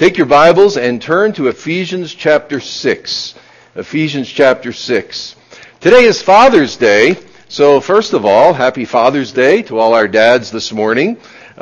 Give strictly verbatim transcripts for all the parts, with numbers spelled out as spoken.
Take your Bibles and turn to Ephesians chapter six. Ephesians chapter six. Today is Father's Day, so first of all, happy Father's Day to all our dads this morning.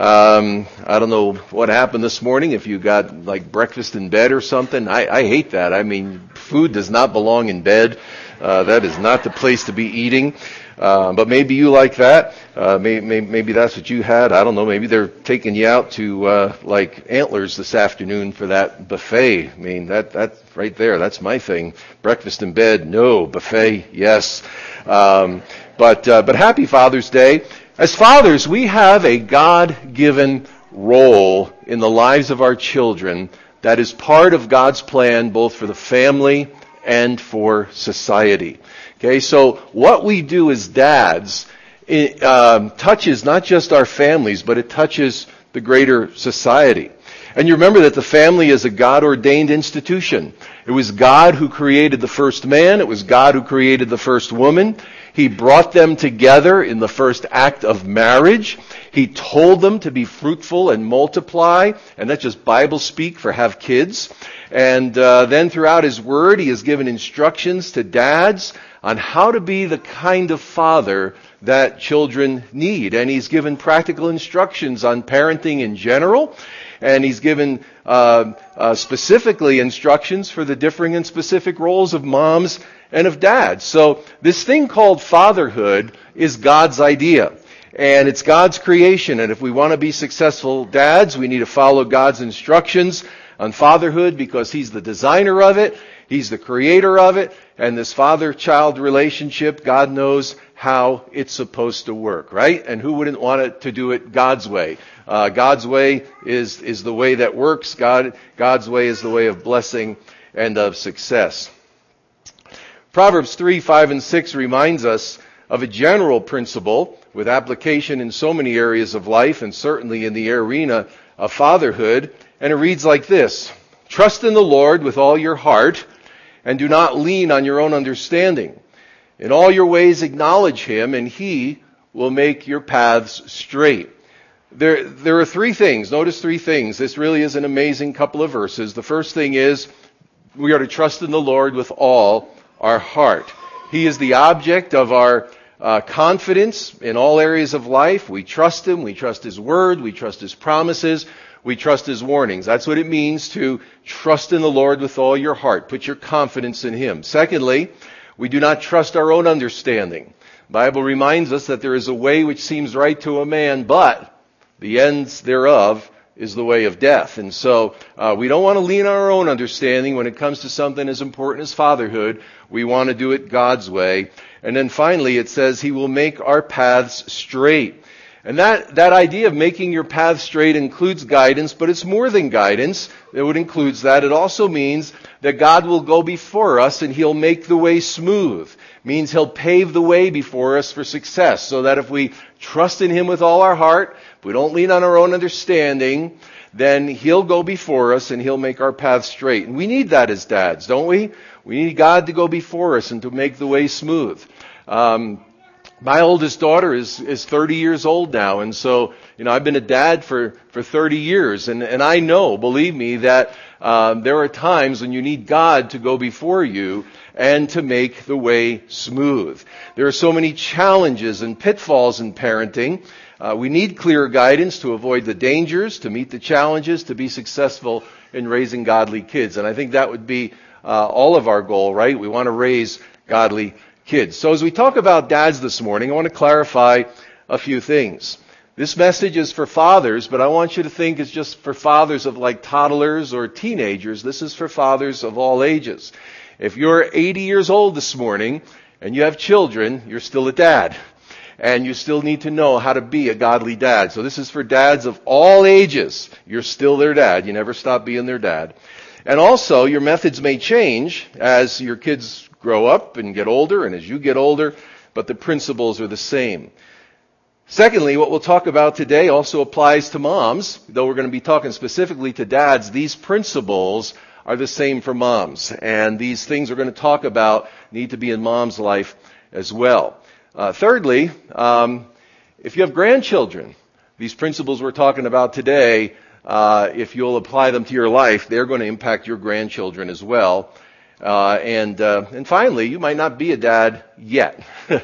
Um, I don't know what happened this morning, if you got like breakfast in bed or something. I, I hate that. I mean, food does not belong in bed. Uh, that is not the place to be eating. Uh, but maybe you like that. Uh, may, may, maybe that's what you had. I don't know. Maybe they're taking you out to uh, like Antlers this afternoon for that buffet. I mean, that that right there, that's my thing. Breakfast in bed, no. Buffet, yes. Um, but uh, but happy Father's Day. As fathers, we have a God-given role in the lives of our children that is part of God's plan both for the family and for society. Okay, so what we do as dads, it um, touches not just our families, but it touches the greater society. And you remember that the family is a God-ordained institution. It was God who created the first man. It was God who created the first woman. He brought them together in the first act of marriage. He told them to be fruitful and multiply, and that's just Bible speak for have kids. And uh, then throughout His Word, He has given instructions to dads on how to be the kind of father that children need. And He's given practical instructions on parenting in general. And He's given uh, uh, specifically instructions for the differing and specific roles of moms and of dads. So this thing called fatherhood is God's idea. And it's God's creation. And if we want to be successful dads, we need to follow God's instructions on fatherhood because He's the designer of it. He's the creator of it. And this father-child relationship, God knows how it's supposed to work, right? And who wouldn't want it to do it God's way? Uh, God's way is, is the way that works. God, God's way is the way of blessing and of success. Proverbs three, five, and six reminds us of a general principle with application in so many areas of life and certainly in the arena of fatherhood. And it reads like this: trust in the Lord with all your heart and do not lean on your own understanding. In all your ways acknowledge Him, and He will make your paths straight. There, there are three things. Notice three things. This really is an amazing couple of verses. The first thing is we are to trust in the Lord with all our heart. He is the object of our uh, confidence in all areas of life. We trust Him. We trust His Word. We trust His promises. We trust His warnings. That's what it means to trust in the Lord with all your heart. Put your confidence in Him. Secondly, we do not trust our own understanding. The Bible reminds us that there is a way which seems right to a man, but the ends thereof is the way of death. And so uh, we don't want to lean on our own understanding when it comes to something as important as fatherhood. We want to do it God's way. And then finally it says He will make our paths straight. And that, that idea of making your path straight includes guidance, but it's more than guidance. It would includes that. It also means that God will go before us and He'll make the way smooth. It means He'll pave the way before us for success, so that if we trust in Him with all our heart, if we don't lean on our own understanding, then He'll go before us and He'll make our path straight. And we need that as dads, don't we? We need God to go before us and to make the way smooth. Um, My oldest daughter is, is thirty years old now, and so, you know, I've been a dad for, for thirty years, and, and I know, believe me, that um, there are times when you need God to go before you and to make the way smooth. There are so many challenges and pitfalls in parenting. Uh, we need clear guidance to avoid the dangers, to meet the challenges, to be successful in raising godly kids. And I think that would be uh, all of our goal, right? We want to raise godly kids. So as we talk about dads this morning, I want to clarify a few things. This message is for fathers, but I want you to think it's just for fathers of like toddlers or teenagers. This is for fathers of all ages. If you're eighty years old this morning and you have children, you're still a dad. And you still need to know how to be a godly dad. So this is for dads of all ages. You're still their dad. You never stop being their dad. And also, your methods may change as your kids grow up and get older and as you get older, but the principles are the same. Secondly, what we'll talk about today also applies to moms. Though we're going to be talking specifically to dads, these principles are the same for moms. And these things we're going to talk about need to be in mom's life as well. Uh, thirdly, um, if you have grandchildren, these principles we're talking about today uh, if you'll apply them to your life, they're going to impact your grandchildren as well. Uh, and, uh, and finally, you might not be a dad yet,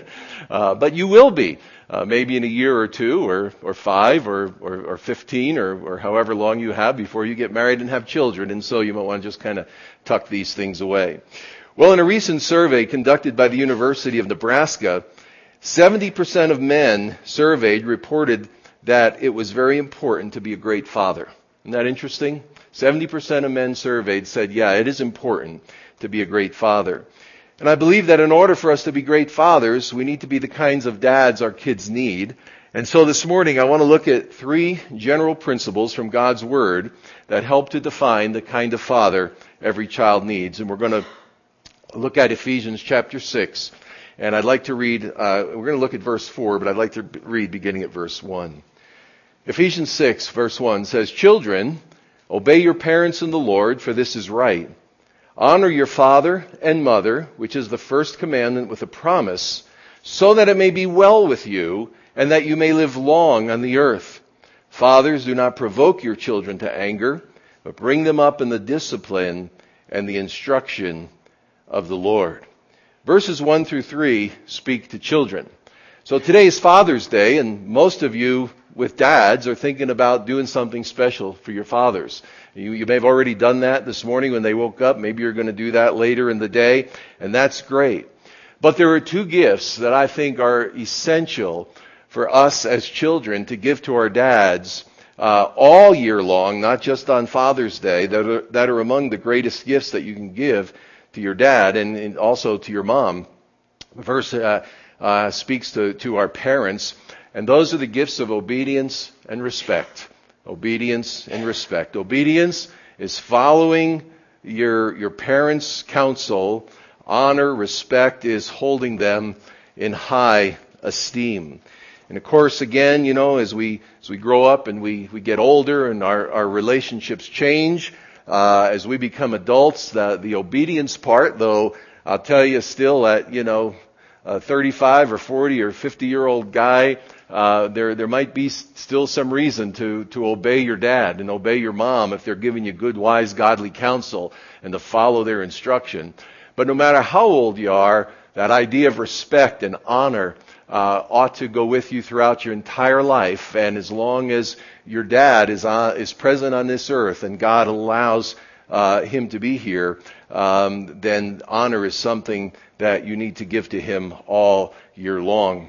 uh, but you will be. Uh, maybe in a year or two, or, or five, or, or, or fifteen, or, or however long you have before you get married and have children. And so you might want to just kind of tuck these things away. Well, in a recent survey conducted by the University of Nebraska, seventy percent of men surveyed reported that it was very important to be a great father. Isn't that interesting? seventy percent of men surveyed said, yeah, it is important to be a great father. And I believe that in order for us to be great fathers, we need to be the kinds of dads our kids need. And so this morning I want to look at three general principles from God's Word that help to define the kind of father every child needs. And we're going to look at Ephesians chapter six. And I'd like to read, uh, we're going to look at verse four, but I'd like to read beginning at verse one. Ephesians six verse one says, "Children, obey your parents in the Lord, for this is right. Honor your father and mother, which is the first commandment with a promise, so that it may be well with you and that you may live long on the earth. Fathers, do not provoke your children to anger, but bring them up in the discipline and the instruction of the Lord." Verses one through three speak to children. So today is Father's Day, and most of you with dads are thinking about doing something special for your fathers. You, you may have already done that this morning when they woke up. Maybe you're going to do that later in the day, and that's great. But there are two gifts that I think are essential for us as children to give to our dads uh, all year long, not just on Father's Day, that are, that are among the greatest gifts that you can give to your dad and, and also to your mom. The verse uh, uh, speaks to, to our parents, and those are the gifts of obedience and respect. Obedience and respect. Obedience is following your, your parents' counsel. Honor, respect is holding them in high esteem. And of course, again, you know, as we as we grow up and we, we get older and our, our relationships change, uh, as we become adults, the, the obedience part, though I'll tell you still that, you know, a thirty-five or forty or fifty year old guy, uh, there, there might be still some reason to, to obey your dad and obey your mom if they're giving you good, wise, godly counsel and to follow their instruction. But no matter how old you are, that idea of respect and honor uh, ought to go with you throughout your entire life. And as long as your dad is on, is present on this earth and God allows uh, him to be here, um, then honor is something that you need to give to him all year long.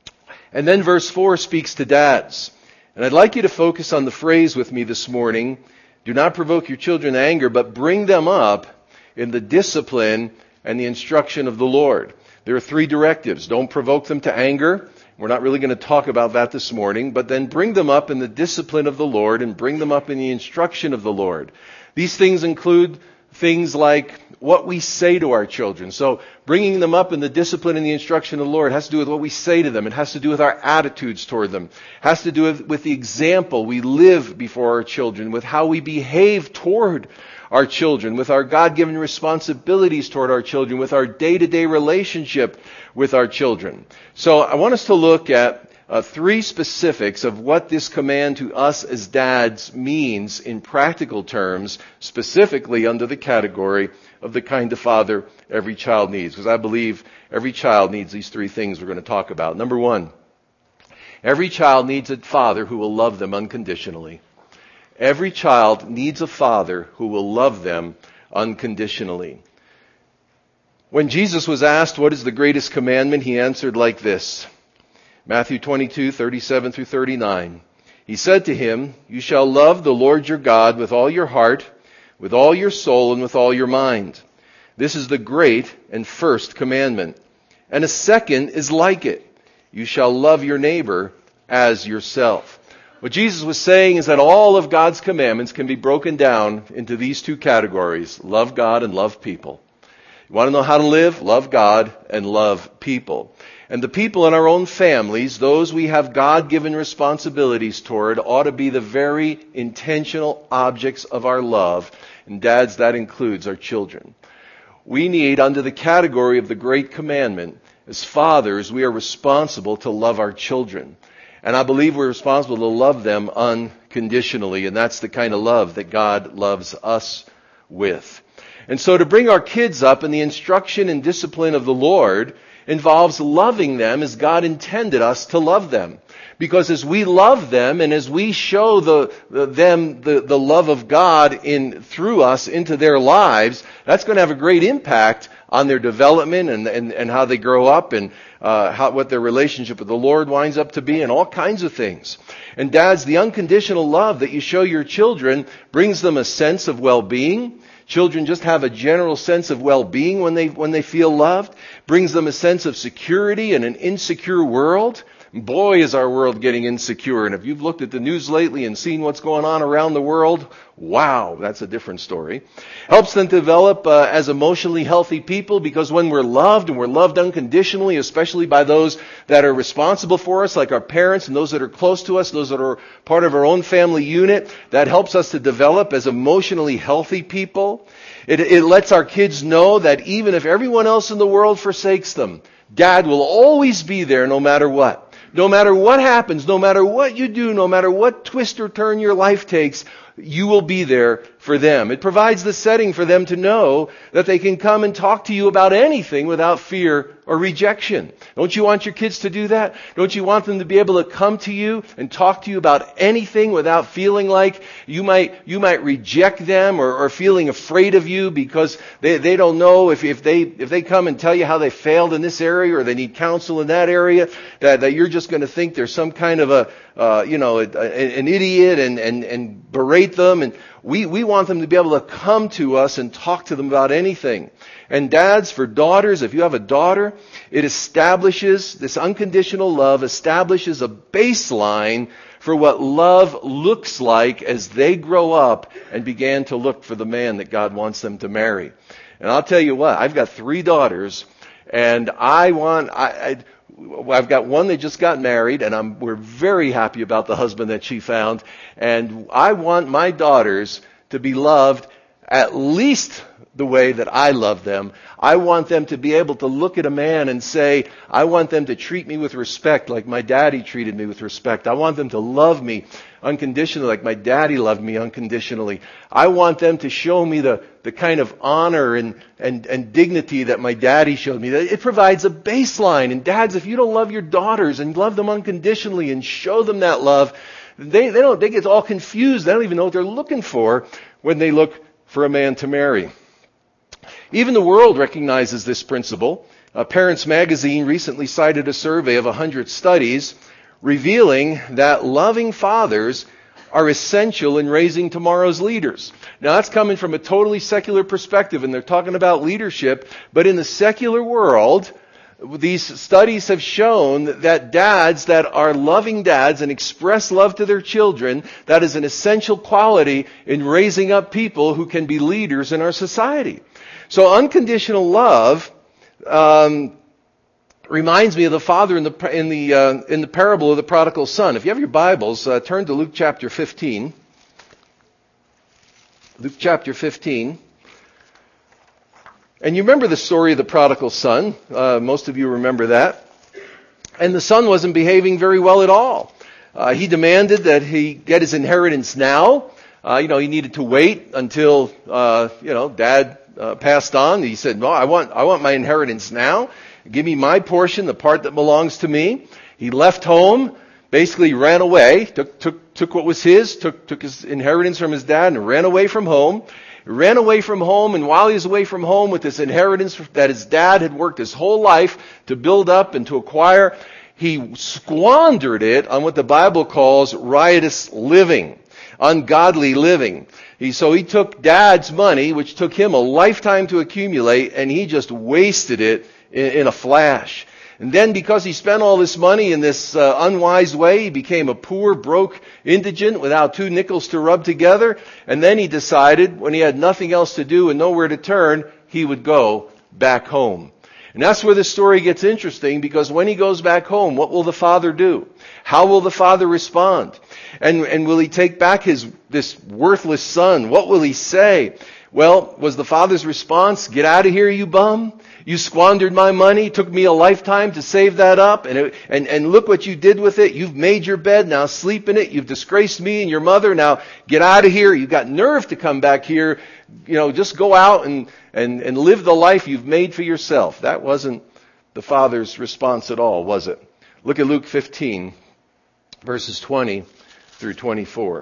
And then verse four speaks to dads. And I'd like you to focus on the phrase with me this morning, "Do not provoke your children to anger, but bring them up in the discipline and the instruction of the Lord." There are three directives. Don't provoke them to anger. We're not really going to talk about that this morning, but then bring them up in the discipline of the Lord and bring them up in the instruction of the Lord. These things include things like what we say to our children. So bringing them up in the discipline and the instruction of the Lord has to do with what we say to them. It has to do with our attitudes toward them. It has to do with, with the example we live before our children, with how we behave toward our children, with our God-given responsibilities toward our children, with our day-to-day relationship with our children. So I want us to look at Uh, three specifics of what this command to us as dads means in practical terms, specifically under the category of the kind of father every child needs. Because I believe every child needs these three things we're going to talk about. Number one, every child needs a father who will love them unconditionally. Every child needs a father who will love them unconditionally. When Jesus was asked what is the greatest commandment, he answered like this. Matthew twenty-two, thirty-seven through thirty-nine. He said to him, "You shall love the Lord your God with all your heart, with all your soul, and with all your mind. This is the great and first commandment. And a second is like it. You shall love your neighbor as yourself." What Jesus was saying is that all of God's commandments can be broken down into these two categories: love God and love people. You want to know how to live? Love God and love people. And the people in our own families, those we have God-given responsibilities toward, ought to be the very intentional objects of our love. And dads, that includes our children. We need, under the category of the Great Commandment, as fathers, we are responsible to love our children. And I believe we're responsible to love them unconditionally. And that's the kind of love that God loves us with. And so to bring our kids up in the instruction and discipline of the Lord involves loving them as God intended us to love them. Because as we love them and as we show the, the them the, the love of God in through us into their lives, that's going to have a great impact on their development and, and, and how they grow up and uh, how, what their relationship with the Lord winds up to be and all kinds of things. And dads, the unconditional love that you show your children brings them a sense of well-being. Children just have a general sense of well-being when they when they feel loved. Brings them a sense of security in an insecure world. Boy, is our world getting insecure. And if you've looked at the news lately and seen what's going on around the world, wow, that's a different story. Helps them develop uh, as emotionally healthy people, because when we're loved, and we're loved unconditionally, especially by those that are responsible for us, like our parents and those that are close to us, those that are part of our own family unit, that helps us to develop as emotionally healthy people. It, it lets our kids know that even if everyone else in the world forsakes them, Dad will always be there no matter what. No matter what happens, no matter what you do, no matter what twist or turn your life takes, you will be there for them. It provides the setting for them to know that they can come and talk to you about anything without fear or rejection. Don't you want your kids to do that? Don't you want them to be able to come to you and talk to you about anything without feeling like you might you might reject them or, or feeling afraid of you because they, they don't know if, if they if they come and tell you how they failed in this area or they need counsel in that area, that, that you're just going to think there's some kind of a uh, you know a, a, an idiot and, and, and berate them. And we, we want them to be able to come to us and talk to them about anything. And dads, for daughters, if you have a daughter, it establishes, this unconditional love establishes a baseline for what love looks like as they grow up and begin to look for the man that God wants them to marry. And I'll tell you what, I've got three daughters, and I want, I, I I've got one that just got married, and I'm, we're very happy about the husband that she found. And I want my daughters to be loved at least the way that I love them. I want them to be able to look at a man and say, I want them to treat me with respect like my daddy treated me with respect. I want them to love me unconditionally like my daddy loved me unconditionally. I want them to show me the, the kind of honor and, and, and dignity that my daddy showed me. It provides a baseline. And dads, if you don't love your daughters and love them unconditionally and show them that love, they, they don't, they get all confused. They don't even know what they're looking for when they look for a man to marry. Even the world recognizes this principle. Uh, Parents Magazine recently cited a survey of one hundred studies revealing that loving fathers are essential in raising tomorrow's leaders. Now that's coming from a totally secular perspective, and they're talking about leadership, but in the secular world, these studies have shown that dads that are loving dads and express love to their children, that is an essential quality in raising up people who can be leaders in our society. So unconditional love um, reminds me of the father in the in the uh, in the parable of the prodigal son. If you have your Bibles, uh, turn to Luke chapter fifteen. Luke chapter fifteen. And you remember the story of the prodigal son. Uh, most of you remember that. And the son wasn't behaving very well at all. Uh, he demanded that he get his inheritance now. Uh, you know, he needed to wait until, uh, you know, dad uh, passed on. He said, no, I want, I want my inheritance now. Give me my portion, the part that belongs to me. He left home, basically ran away, took, took, took what was his, took, took his inheritance from his dad and ran away from home. He ran away from home, and while he was away from home with this inheritance that his dad had worked his whole life to build up and to acquire, he squandered it on what the Bible calls riotous living, ungodly living. He, so he took dad's money, which took him a lifetime to accumulate, and he just wasted it in, in a flash. And then because he spent all this money in this uh, unwise way, he became a poor, broke indigent without two nickels to rub together. And then he decided, when he had nothing else to do and nowhere to turn, he would go back home. And that's where the story gets interesting, because when he goes back home, what will the father do? How will the father respond? And, and will he take back his this worthless son? What will he say? Well, was the father's response, get out of here, you bum? You squandered my money. It took me a lifetime to save that up. And, it, and, and look what you did with it. You've made your bed. Now sleep in it. You've disgraced me and your mother. Now get out of here. You've got nerve to come back here. You know, just go out and, and, and live the life you've made for yourself. That wasn't the father's response at all, was it? Look at Luke fifteen, verses twenty through twenty-four.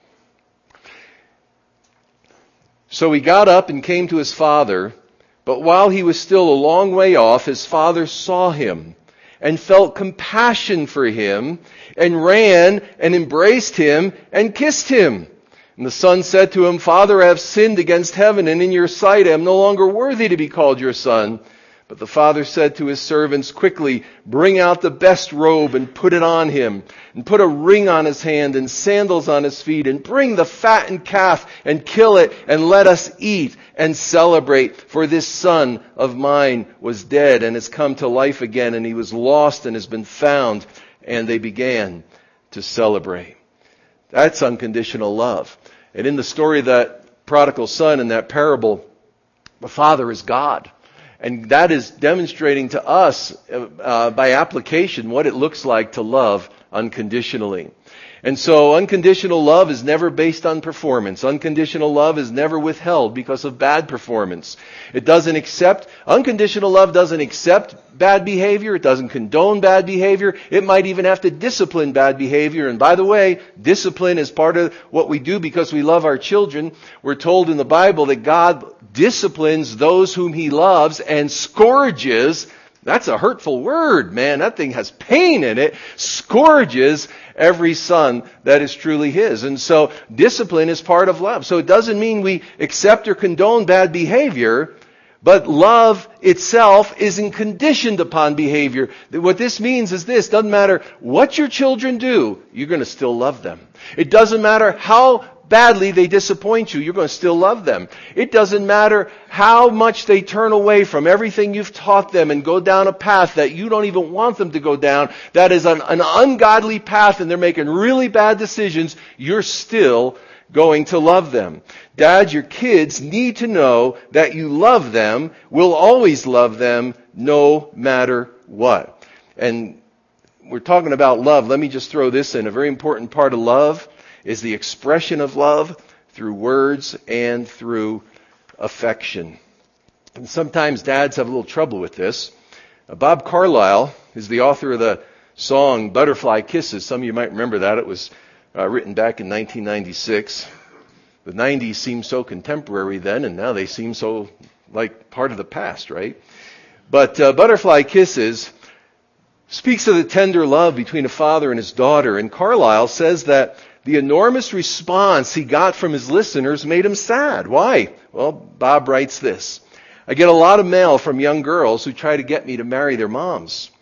So he got up and came to his father, but while he was still a long way off, his father saw him and felt compassion for him and ran and embraced him and kissed him. And the son said to him, Father, I have sinned against heaven and in your sight. I am no longer worthy to be called your son. But the father said to his servants, quickly, bring out the best robe and put it on him, and put a ring on his hand and sandals on his feet, and bring the fattened calf and kill it, and let us eat and celebrate. For this son of mine was dead and has come to life again, and he was lost and has been found. And they began to celebrate. That's unconditional love. And in the story of that prodigal son in that parable, the father is God. And that is demonstrating to us uh, by application what it looks like to love unconditionally. And so unconditional love is never based on performance. Unconditional love is never withheld because of bad performance. It doesn't accept, unconditional love doesn't accept bad behavior. It doesn't condone bad behavior. It might even have to discipline bad behavior. And by the way, discipline is part of what we do because we love our children. We're told in the Bible that God disciplines those whom He loves and scourges. That's a hurtful word, man. That thing has pain in it. Scourges every son that is truly His. And so discipline is part of love. So it doesn't mean we accept or condone bad behavior, but love itself isn't conditioned upon behavior. What this means is this: doesn't matter what your children do, you're going to still love them. It doesn't matter how badly they disappoint you, you're going to still love them. It doesn't matter how much they turn away from everything you've taught them and go down a path that you don't even want them to go down, that is an, an ungodly path, and they're making really bad decisions, you're still going to love them. Dad, your kids need to know that you love them, will always love them, no matter what. And we're talking about love. Let me just throw this in. A very important part of love is the expression of love through words and through affection. And sometimes dads have a little trouble with this. Uh, Bob Carlyle is the author of the song Butterfly Kisses. Some of you might remember that. It was uh, written back in nineteen ninety-six. The nineties seemed so contemporary then, and now they seem so like part of the past, right? But uh, Butterfly Kisses speaks of the tender love between a father and his daughter. And Carlyle says that the enormous response he got from his listeners made him sad. Why? Well, Bob writes this: I get a lot of mail from young girls who try to get me to marry their moms.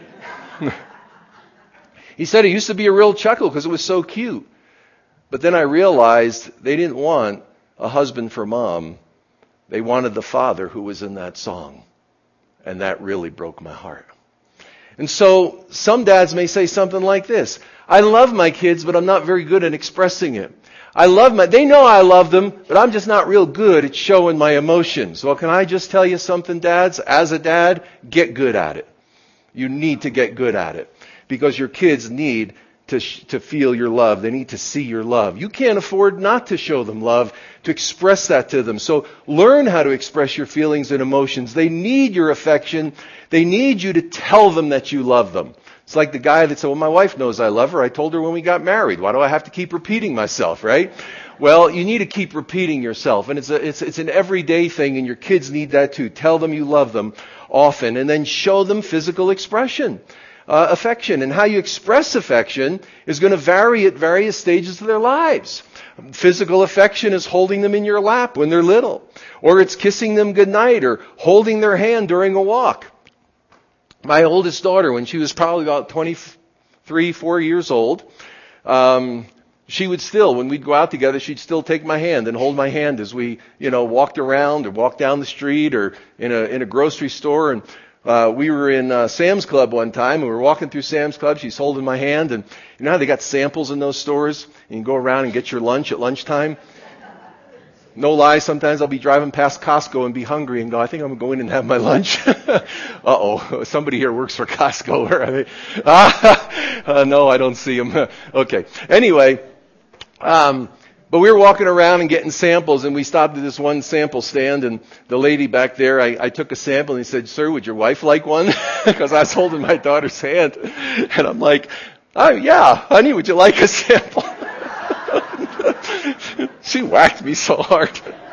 He said it used to be a real chuckle because it was so cute. But then I realized they didn't want a husband for mom. They wanted the father who was in that song. And that really broke my heart. And so some dads may say something like this: I love my kids, but I'm not very good at expressing it. I love my, they know I love them, but I'm just not real good at showing my emotions. Well, can I just tell you something, dads? As a dad, get good at it. You need to get good at it. Because your kids need to sh- to feel your love. They need to see your love. You can't afford not to show them love, to express that to them. So learn how to express your feelings and emotions. They need your affection. They need you to tell them that you love them. It's like the guy that said, well, my wife knows I love her. I told her when we got married. Why do I have to keep repeating myself, right? Well, you need to keep repeating yourself. And it's a, it's, it's an everyday thing, and your kids need that too. Tell them you love them often, and then show them physical expression. Uh, affection. And how you express affection is going to vary at various stages of their lives. Physical affection is holding them in your lap when they're little. Or it's kissing them goodnight, or holding their hand during a walk. My oldest daughter, when she was probably about twenty-three, four years old, um, she would still, when we'd go out together, she'd still take my hand and hold my hand as we, you know, walked around or walked down the street or in a in a grocery store. And Uh, we were in uh, Sam's Club one time, and we were walking through Sam's Club. She's holding my hand, and you know how they got samples in those stores, and you can go around and get your lunch at lunchtime? No lie, sometimes I'll be driving past Costco and be hungry and go, I think I'm going in and have my lunch. Uh-oh, somebody here works for Costco. Where are they? Ah, uh, no, I don't see them. Okay. Anyway, um, but we were walking around and getting samples, and we stopped at this one sample stand, and the lady back there, I, I took a sample, and he said, sir, would your wife like one? Because I was holding my daughter's hand. And I'm like, oh, yeah, honey, would you like a sample? She whacked me so hard.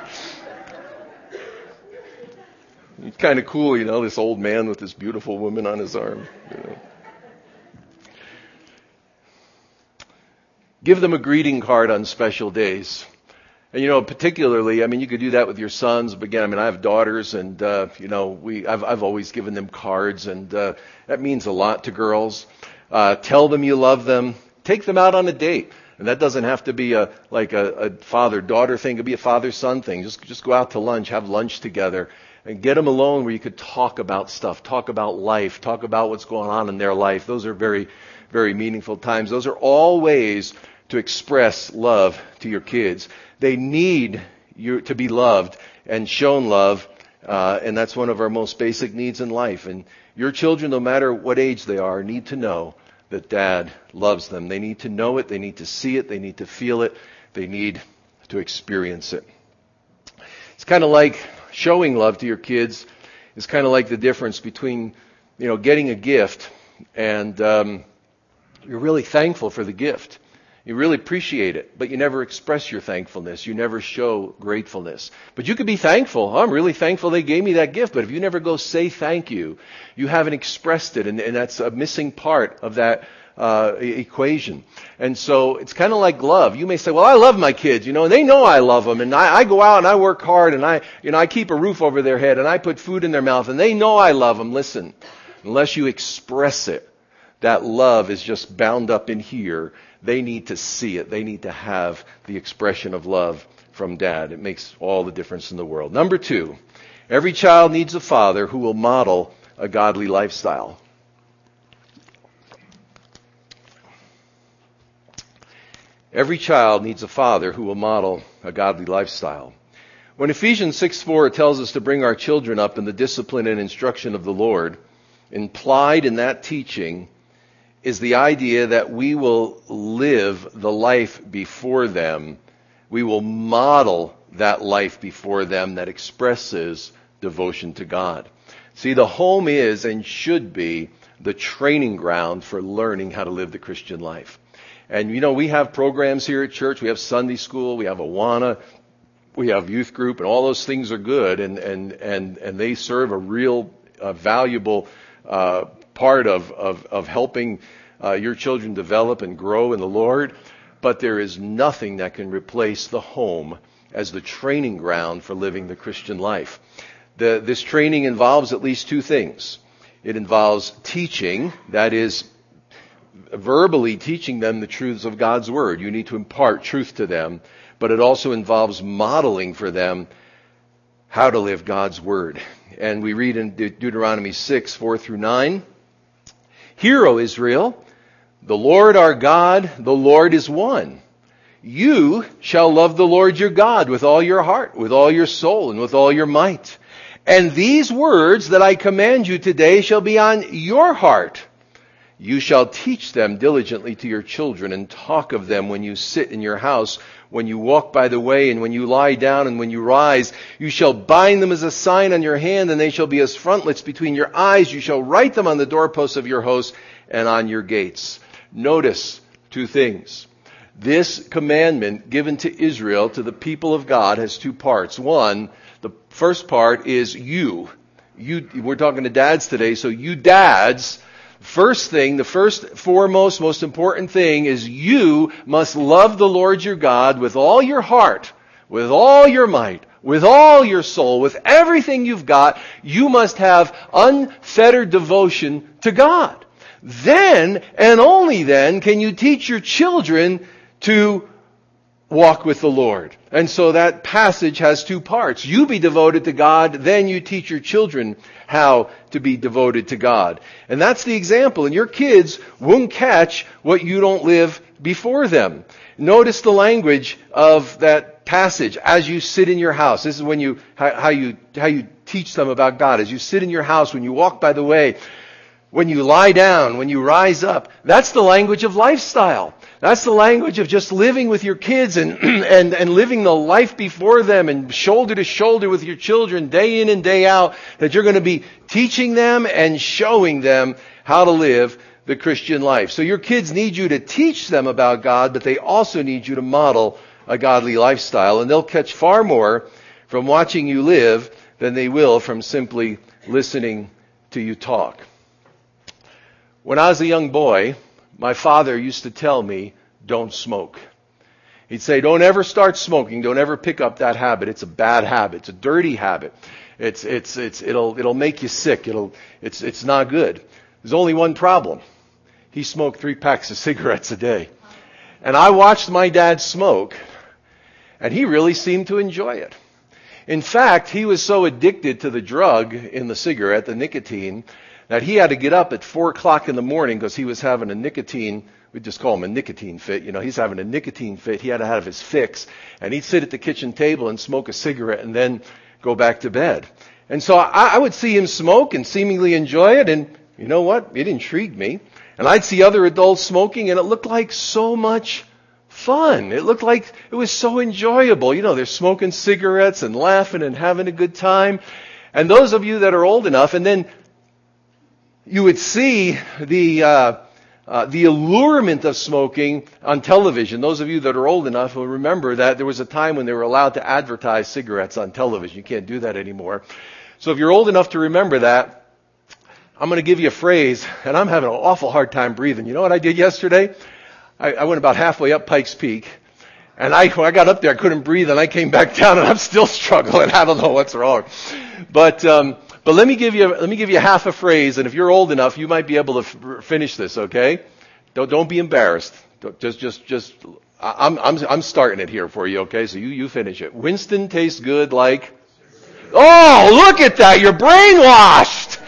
It's kind of cool, you know, this old man with this beautiful woman on his arm. You know. Give them a greeting card on special days. And, you know, particularly, I mean, you could do that with your sons. But again, I mean, I have daughters, and, uh, you know, we, I've, I've always given them cards, and uh, that means a lot to girls. Uh, tell them you love them. Take them out on a date. And that doesn't have to be a like a, a father-daughter thing. It could be a father-son thing. Just just go out to lunch, have lunch together, and get them alone where you could talk about stuff, talk about life, talk about what's going on in their life. Those are very, very meaningful times. Those are all ways to express love to your kids. They need you to be loved and shown love, uh, and that's one of our most basic needs in life. And your children, no matter what age they are, need to know that Dad loves them. They need to know it. They need to see it. They need to feel it. They need to experience it. It's kind of like showing love to your kids. It's kind of like the difference between, you know, getting a gift and um, you're really thankful for the gift. You really appreciate it, but you never express your thankfulness. You never show gratefulness. But you could be thankful. Oh, I'm really thankful they gave me that gift. But if you never go say thank you, you haven't expressed it. And, and that's a missing part of that uh, equation. And so it's kind of like love. You may say, well, I love my kids, you know, and they know I love them. And I, I go out and I work hard and I, you know, I keep a roof over their head and I put food in their mouth and they know I love them. Listen, unless you express it, that love is just bound up in here. They need to see it. They need to have the expression of love from Dad. It makes all the difference in the world. Number two, every child needs a father who will model a godly lifestyle. Every child needs a father who will model a godly lifestyle. When Ephesians six four tells us to bring our children up in the discipline and instruction of the Lord, implied in that teaching is the idea that we will live the life before them. We will model that life before them that expresses devotion to God. See, the home is and should be the training ground for learning how to live the Christian life. And, you know, we have programs here at church. We have Sunday school. We have Awana. We have youth group. And all those things are good. And, and, and, and they serve a real uh, valuable uh part of, of, of helping uh, your children develop and grow in the Lord. But there is nothing that can replace the home as the training ground for living the Christian life. The, this training involves at least two things. It involves teaching, that is, verbally teaching them the truths of God's Word. You need to impart truth to them. But it also involves modeling for them how to live God's Word. And we read in De- Deuteronomy six, four through nine, Hear, O Israel, the Lord our God, the Lord is one. You shall love the Lord your God with all your heart, with all your soul, and with all your might. And these words that I command you today shall be on your heart. You shall teach them diligently to your children and talk of them when you sit in your house, when you walk by the way, and when you lie down, and when you rise. You shall bind them as a sign on your hand, and they shall be as frontlets between your eyes. You shall write them on the doorposts of your house and on your gates. Notice two things. This commandment given to Israel, to the people of God, has two parts. One, the first part is you. You, we're talking to dads today, so you dads, first thing, the first, foremost, most important thing is you must love the Lord your God with all your heart, with all your might, with all your soul, with everything you've got. You must have unfettered devotion to God. Then, and only then, can you teach your children to walk with the Lord. And so that passage has two parts. You be devoted to God, then you teach your children how to be devoted to God. And that's the example. And your kids won't catch what you don't live before them. Notice the language of that passage as you sit in your house. This is when you how, how you how you teach them about God. As you sit in your house, when you walk by the way, when you lie down, when you rise up. That's the language of lifestyle. That's the language of just living with your kids and and and living the life before them and shoulder to shoulder with your children day in and day out, that you're going to be teaching them and showing them how to live the Christian life. So your kids need you to teach them about God, but they also need you to model a godly lifestyle, and they'll catch far more from watching you live than they will from simply listening to you talk. When I was a young boy, my father used to tell me, don't smoke. He'd say, don't ever start smoking. Don't ever pick up that habit. It's a bad habit. It's a dirty habit. It's, it's, it's, it'll, it'll make you sick. It'll, it's, it's not good. There's only one problem. He smoked three packs of cigarettes a day. And I watched my dad smoke, and he really seemed to enjoy it. In fact, he was so addicted to the drug in the cigarette, the nicotine, that he had to get up at four o'clock in the morning because he was having a nicotine, we just call him a nicotine fit, you know, he's having a nicotine fit. He had to have his fix. And he'd sit at the kitchen table and smoke a cigarette and then go back to bed. And so I, I would see him smoke and seemingly enjoy it, and you know what? It intrigued me. And I'd see other adults smoking, and it looked like so much fun. It looked like it was so enjoyable. You know, they're smoking cigarettes and laughing and having a good time. And those of you that are old enough, and then you would see the uh, uh, the allurement of smoking on television. Those of you that are old enough will remember that there was a time when they were allowed to advertise cigarettes on television. You can't do that anymore. So if you're old enough to remember that, I'm going to give you a phrase, and I'm having an awful hard time breathing. You know what I did yesterday? I, I went about halfway up Pikes Peak, and I, when I got up there, I couldn't breathe, and I came back down, and I'm still struggling. I don't know what's wrong. But um, but let me give you let me give you half a phrase, and if you're old enough, you might be able to f- finish this. Okay? Don't don't be embarrassed. Don't, just just just I'm I'm I'm starting it here for you. Okay? So you you finish it. Winston tastes good like. Oh, look at that! You're brainwashed.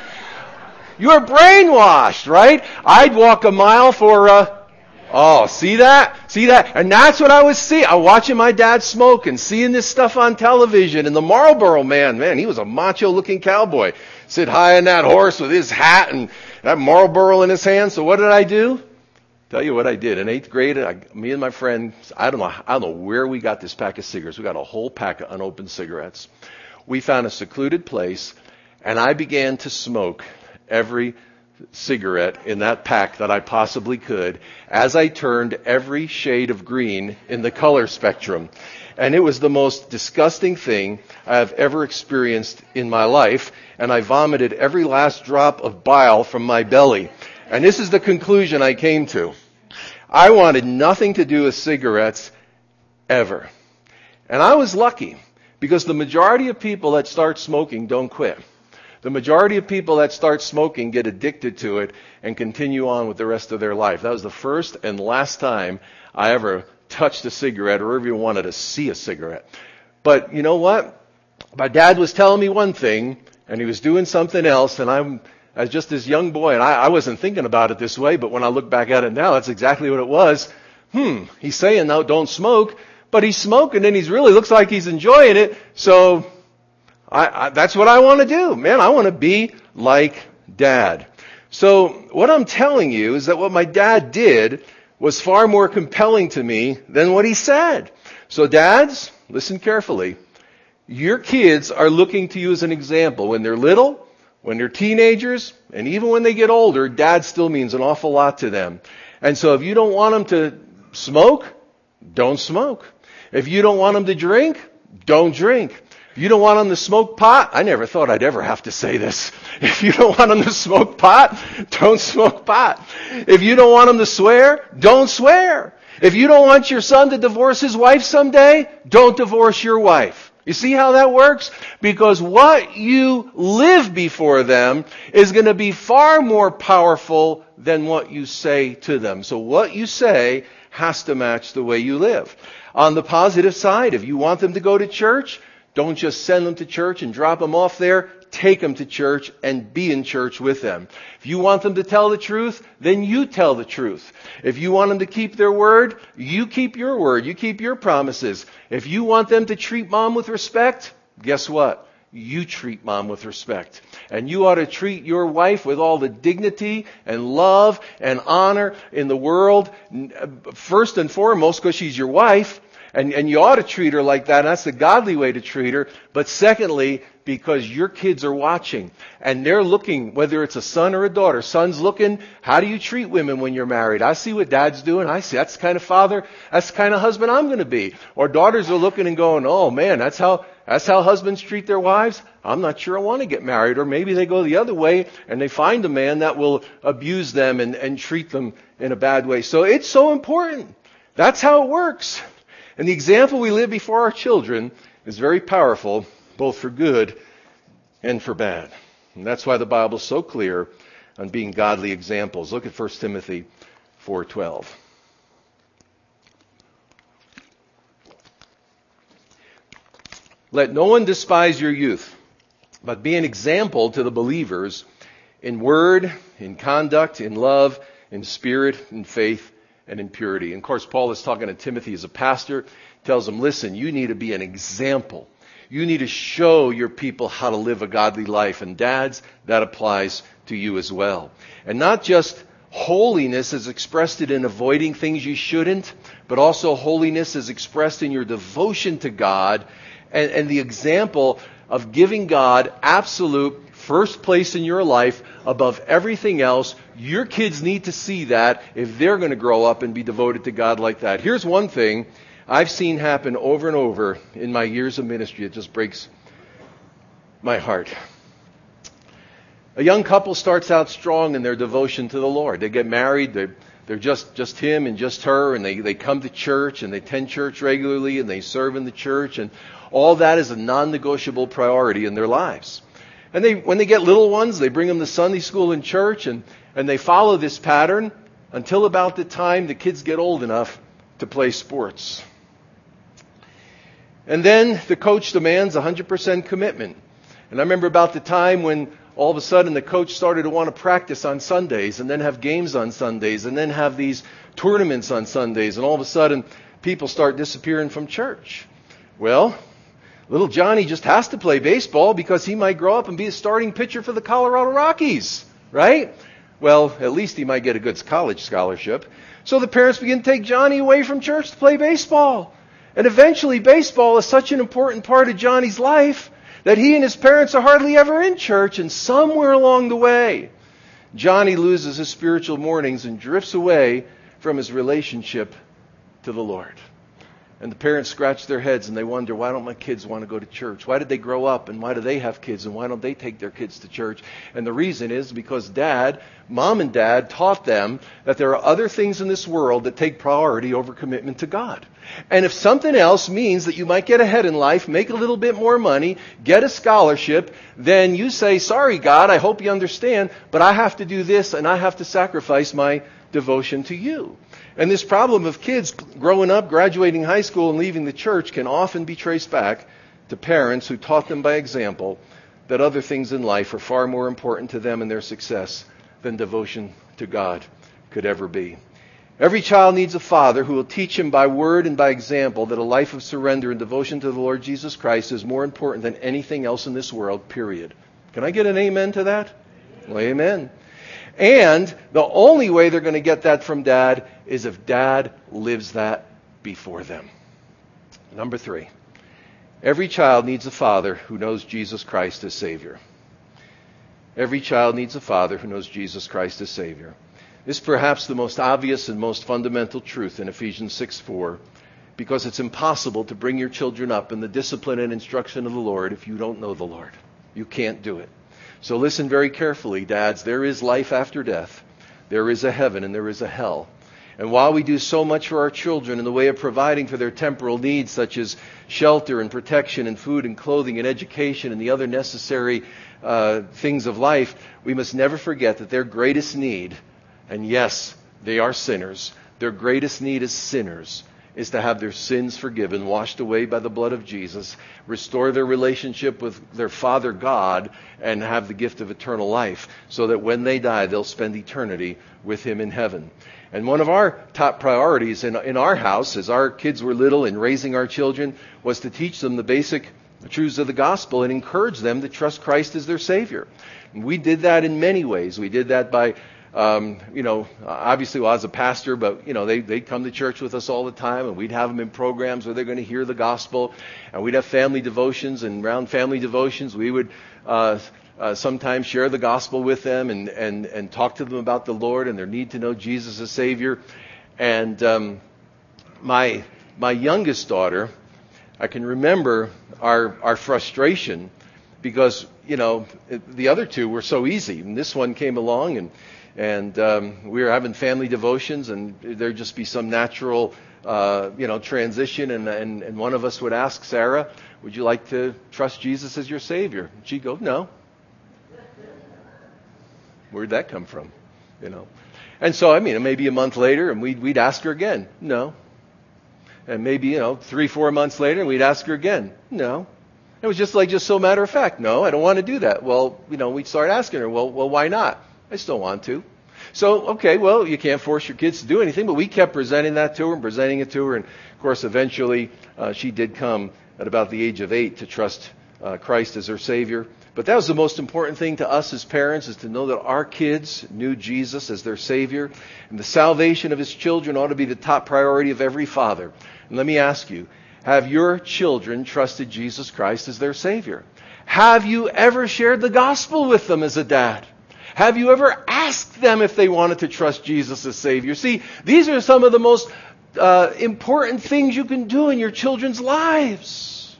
You're brainwashed, right? I'd walk a mile for uh Oh, see that? See that? And that's what I was seeing. I was watching my dad smoke and seeing this stuff on television. And the Marlboro man, man, he was a macho-looking cowboy. Sit high on that horse with his hat and that Marlboro in his hand. So what did I do? Tell you what I did. In eighth grade, I, me and my friend, I don't know, I don't know where we got this pack of cigarettes. We got a whole pack of unopened cigarettes. We found a secluded place, and I began to smoke every cigarette in that pack that I possibly could as I turned every shade of green in the color spectrum. And it was the most disgusting thing I've ever experienced in my life, and I vomited every last drop of bile from my belly. And this is the conclusion I came to. I wanted nothing to do with cigarettes ever. And I was lucky, because the majority of people that start smoking don't quit. The majority of people that start smoking get addicted to it and continue on with the rest of their life. That was the first and last time I ever touched a cigarette or even wanted to see a cigarette. But you know what? My dad was telling me one thing, and he was doing something else, and I'm as just this young boy, and I, I wasn't thinking about it this way, but when I look back at it now, that's exactly what it was. Hmm, he's saying, no, don't smoke, but he's smoking, and he's really looks like he's enjoying it, so I, I, that's what I want to do. Man, I want to be like Dad. So what I'm telling you is that what my dad did was far more compelling to me than what he said. So dads, listen carefully. Your kids are looking to you as an example. When they're little, when they're teenagers, and even when they get older, dad still means an awful lot to them. And so if you don't want them to smoke, don't smoke. If you don't want them to drink, don't drink. If you don't want them to smoke pot, I never thought I'd ever have to say this. If you don't want them to smoke pot, don't smoke pot. If you don't want them to swear, don't swear. If you don't want your son to divorce his wife someday, don't divorce your wife. You see how that works? Because what you live before them is going to be far more powerful than what you say to them. So what you say has to match the way you live. On the positive side, if you want them to go to church, don't just send them to church and drop them off there. take them to church and be in church with them. If you want them to tell the truth, then you tell the truth. If you want them to keep their word, you keep your word. You keep your promises. If you want them to treat mom with respect, guess what? You treat mom with respect. And you ought to treat your wife with all the dignity and love and honor in the world. First and foremost, because she's your wife. And, and you ought to treat her like that. And that's the godly way to treat her. But secondly, because your kids are watching. And they're looking, whether it's a son or a daughter. Son's looking, how do you treat women when you're married? I see what dad's doing. I see that's the kind of father, that's the kind of husband I'm going to be. Or daughters are looking and going, oh man, that's how, that's how husbands treat their wives? I'm not sure I want to get married. Or maybe they go the other way and they find a man that will abuse them and, and treat them in a bad way. So it's so important. That's how it works. And the example we live before our children is very powerful, both for good and for bad. And that's why the Bible is so clear on being godly examples. Look at First Timothy four twelve. Let no one despise your youth, but be an example to the believers in word, in conduct, in love, in spirit, in faith, and in purity. And of course, Paul is talking to Timothy as a pastor, tells him, listen, you need to be an example. You need to show your people how to live a godly life. And dads, that applies to you as well. And not just holiness is expressed in avoiding things you shouldn't, but also holiness is expressed in your devotion to God and, and the example of giving God absolute first place in your life above everything else. Your kids need to see that if they're going to grow up and be devoted to God like that. Here's one thing I've seen happen over and over in my years of ministry. It just breaks my heart. A young couple starts out strong in their devotion to the Lord. They get married. They're, they're just, just him and just her. And they, they come to church and they attend church regularly and they serve in the church. And all that is a non-negotiable priority in their lives. And they, when they get little ones, they bring them to Sunday school and church, and, and they follow this pattern until about the time the kids get old enough to play sports. And then the coach demands one hundred percent commitment. And I remember about the time when all of a sudden the coach started to want to practice on Sundays and then have games on Sundays and then have these tournaments on Sundays. And all of a sudden people start disappearing from church. Well, little Johnny just has to play baseball because he might grow up and be a starting pitcher for the Colorado Rockies, right? Well, at least he might get a good college scholarship. So the parents begin to take Johnny away from church to play baseball. And eventually baseball is such an important part of Johnny's life that he and his parents are hardly ever in church. And somewhere along the way, Johnny loses his spiritual mornings and drifts away from his relationship to the Lord. And the parents scratch their heads and they wonder, why don't my kids want to go to church? Why did they grow up and why do they have kids and why don't they take their kids to church? And the reason is because dad, mom and dad taught them that there are other things in this world that take priority over commitment to God. And if something else means that you might get ahead in life, make a little bit more money, get a scholarship, then you say, sorry God, I hope you understand, but I have to do this and I have to sacrifice my devotion to you. And this problem of kids growing up, graduating high school, and leaving the church can often be traced back to parents who taught them by example that other things in life are far more important to them and their success than devotion to God could ever be. Every child needs a father who will teach him by word and by example that a life of surrender and devotion to the Lord Jesus Christ is more important than anything else in this world, period. Can I get an amen to that? Well, amen. And the only way they're going to get that from dad is if dad lives that before them. Number three, every child needs a father who knows Jesus Christ as Savior. Every child needs a father who knows Jesus Christ as Savior. This is perhaps the most obvious and most fundamental truth in Ephesians six four, because it's impossible to bring your children up in the discipline and instruction of the Lord if you don't know the Lord. You can't do it. So listen very carefully, dads. There is life after death. There is a heaven and there is a hell. And while we do so much for our children in the way of providing for their temporal needs, such as shelter and protection and food and clothing and education and the other necessary uh, things of life, we must never forget that their greatest need, and yes, they are sinners, their greatest need as sinners is to have their sins forgiven, washed away by the blood of Jesus, restore their relationship with their Father God, and have the gift of eternal life, so that when they die, they'll spend eternity with Him in heaven. And one of our top priorities in, in our house, as our kids were little and raising our children, was to teach them the basic truths of the gospel and encourage them to trust Christ as their Savior. And we did that in many ways. We did that by Um, you know, obviously, well, I was a pastor, but, you know, they, they'd come to church with us all the time, and we'd have them in programs where they're going to hear the gospel, and we'd have family devotions, and around family devotions, we would uh, uh, sometimes share the gospel with them and, and, and talk to them about the Lord and their need to know Jesus as Savior. And um, my my youngest daughter, I can remember our our frustration because, you know, the other two were so easy, and this one came along, and And um, we were having family devotions, and there'd just be some natural, uh, you know, transition. And, and and one of us would ask Sarah, "Would you like to trust Jesus as your Savior?" And she'd go, "No." Where'd that come from? You know. And so, I mean, maybe a month later, and we'd we'd ask her again, "No." And maybe, you know, three, four months later, and we'd ask her again, "No." It was just like just so matter of fact, "No, I don't want to do that." Well, you know, we'd start asking her, "Well, well, why not?" "I still want to." So, okay, well, you can't force your kids to do anything, but we kept presenting that to her and presenting it to her. And, of course, eventually uh, she did come at about the age of eight to trust uh, Christ as her Savior. But that was the most important thing to us as parents, is to know that our kids knew Jesus as their Savior. And the salvation of His children ought to be the top priority of every father. And let me ask you, have your children trusted Jesus Christ as their Savior? Have you ever shared the gospel with them as a dad? Have you ever asked them if they wanted to trust Jesus as Savior? See, these are some of the most uh, important things you can do in your children's lives.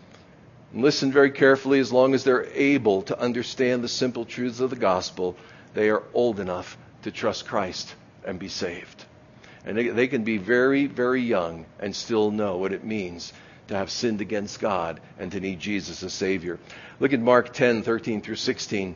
And listen very carefully. As long as they're able to understand the simple truths of the gospel, they are old enough to trust Christ and be saved. And they, they can be very, very young and still know what it means to have sinned against God and to need Jesus as Savior. Look at Mark ten, thirteen through sixteen.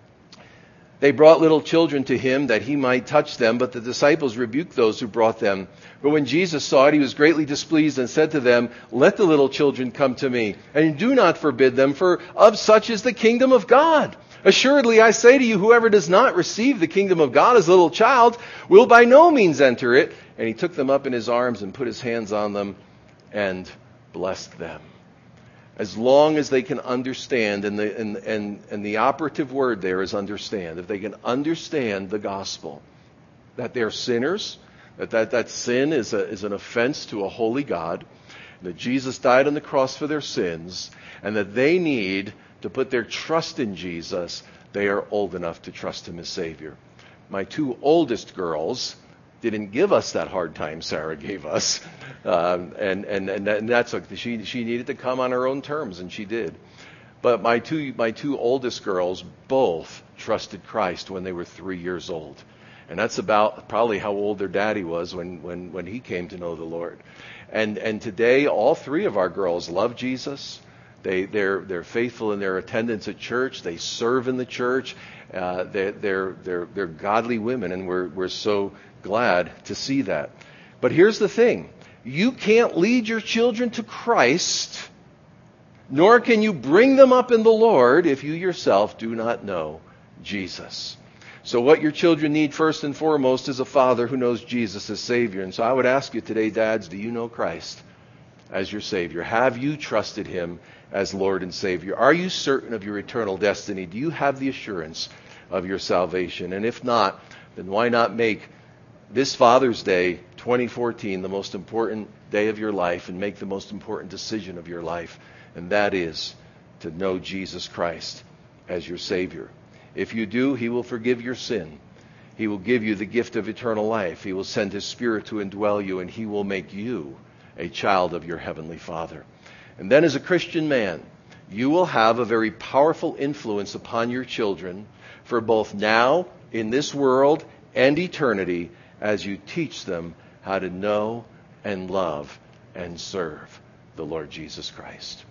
They brought little children to Him that He might touch them, but the disciples rebuked those who brought them. But when Jesus saw it, He was greatly displeased and said to them, "Let the little children come to me, and do not forbid them, for of such is the kingdom of God. Assuredly, I say to you, whoever does not receive the kingdom of God as a little child will by no means enter it." And He took them up in His arms and put His hands on them and blessed them. As long as they can understand, and the, and, and, and the operative word there is understand. If they can understand the gospel, that they're sinners, that that, that sin is, a, is an offense to a holy God, that Jesus died on the cross for their sins, and that they need to put their trust in Jesus, they are old enough to trust Him as Savior. My two oldest girls didn't give us that hard time Sarah gave us. Um, and, and, and that's a, she, she needed to come on her own terms, and she did. But my two, my two oldest girls both trusted Christ when they were three years old. And that's about probably how old their daddy was when, when, when he came to know the Lord. And, and today, all three of our girls love Jesus. They, they're, they're faithful in their attendance at church. They serve in the church. Uh, they're, they're, they're, they're godly women, and we're, we're so glad to see that. But here's the thing. You can't lead your children to Christ, nor can you bring them up in the Lord if you yourself do not know Jesus. So what your children need first and foremost is a father who knows Jesus as Savior. And so I would ask you today, dads, do you know Christ as your Savior? Have you trusted Him as Lord and Savior? Are you certain of your eternal destiny? Do you have the assurance of your salvation? And if not, then why not make this Father's Day, twenty fourteen, the most important day of your life, and make the most important decision of your life, and that is to know Jesus Christ as your Savior. If you do, He will forgive your sin. He will give you the gift of eternal life. He will send His Spirit to indwell you, and He will make you a child of your Heavenly Father. And then as a Christian man, you will have a very powerful influence upon your children for both now, in this world, and eternity, as you teach them how to know and love and serve the Lord Jesus Christ.